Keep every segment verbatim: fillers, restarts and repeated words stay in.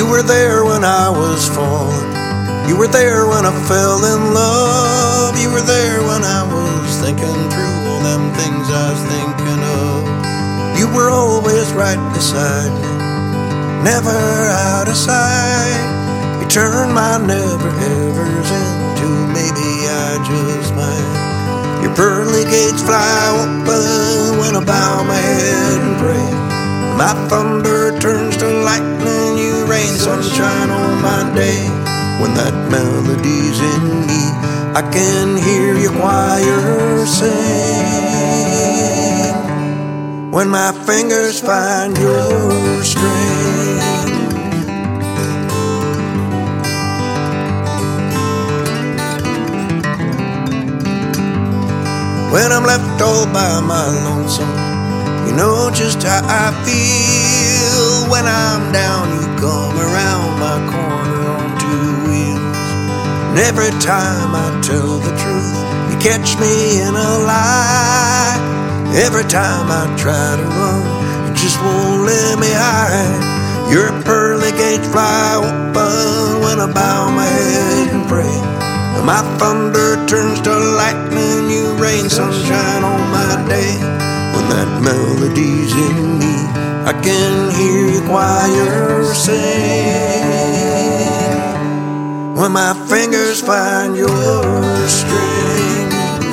You were there when I was falling. You were there when I fell in love. You were there when I was thinking through all them things I was thinking of. You were always right beside me, never out of sight. You turned my never-evers into maybe I just might. Your pearly gates fly open when I bow my head and pray. My thunder turns to lightning, you rain sunshine on my day. When that melody's in me, I can hear your choir sing. When my fingers find your string. When I'm left all by my lonesome, you know just how I feel. When I'm down, you come around my corner on two wheels. And every time I tell the truth, you catch me in a lie. Every time I try to run, you just won't let me hide. Your pearly gates fly open when I bow my head and pray. And my thunder turns to lightning, you rain sunshine on my day. When that melody's in me, I can hear your choir sing. When my fingers find your string.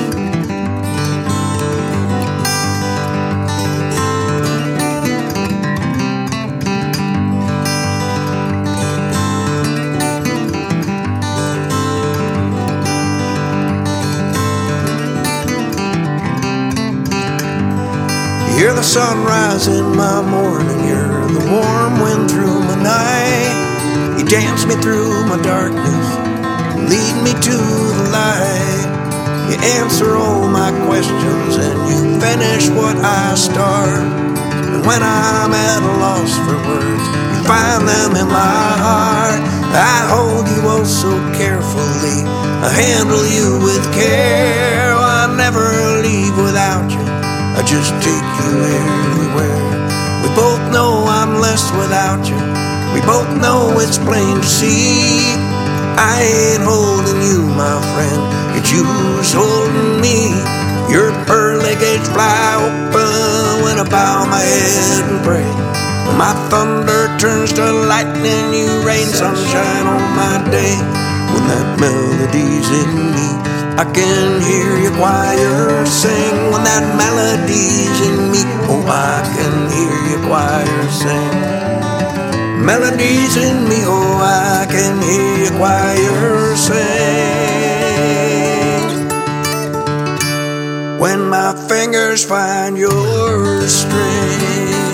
You're the sunrise in my morning, you're the warm wind through my night. You dance me through my darkness, lead me to the light. You answer all my questions and you finish what I start. And when I'm at a loss for words, you find them in my heart. I hold you oh so carefully, I handle you with care. I never leave without you, I just take you everywhere. We both know I'm less without you, we both know it's plain to see. I ain't holding you, my friend, it's you who's holding me. Your pearly gates fly open when I bow my head and pray. My thunder turns to lightning, you rain sunshine on my day. When that melody's in me, I can hear your choir sing. When that melody's in me, oh, I can hear your choir sing. Melody's in me, oh, I can hear your choir sing. When my fingers find your string.